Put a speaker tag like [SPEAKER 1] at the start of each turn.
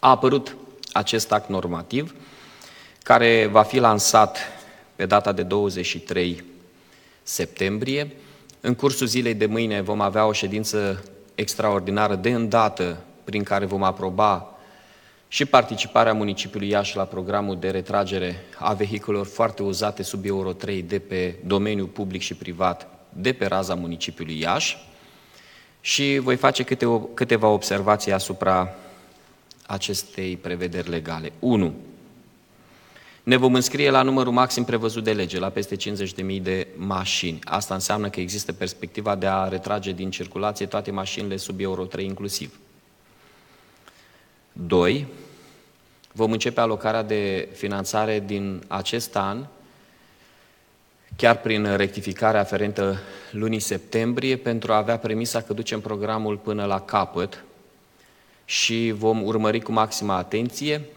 [SPEAKER 1] A apărut acest act normativ, care va fi lansat pe data de 23 septembrie. În cursul zilei de mâine vom avea o ședință extraordinară de îndată, prin care vom aproba și participarea municipiului Iași la programul de retragere a vehiculelor foarte uzate sub Euro 3 de pe domeniul public și privat, de pe raza municipiului Iași, și voi face câteva observații asupra acestei prevederi legale. 1. Ne vom înscrie la numărul maxim prevăzut de lege, la peste 50.000 de mașini. Asta înseamnă că există perspectiva de a retrage din circulație toate mașinile sub Euro 3 inclusiv. 2. Vom începe alocarea de finanțare din acest an, chiar prin rectificarea aferentă lunii septembrie, pentru a avea premisa că ducem programul până la capăt și vom urmări cu maximă atenție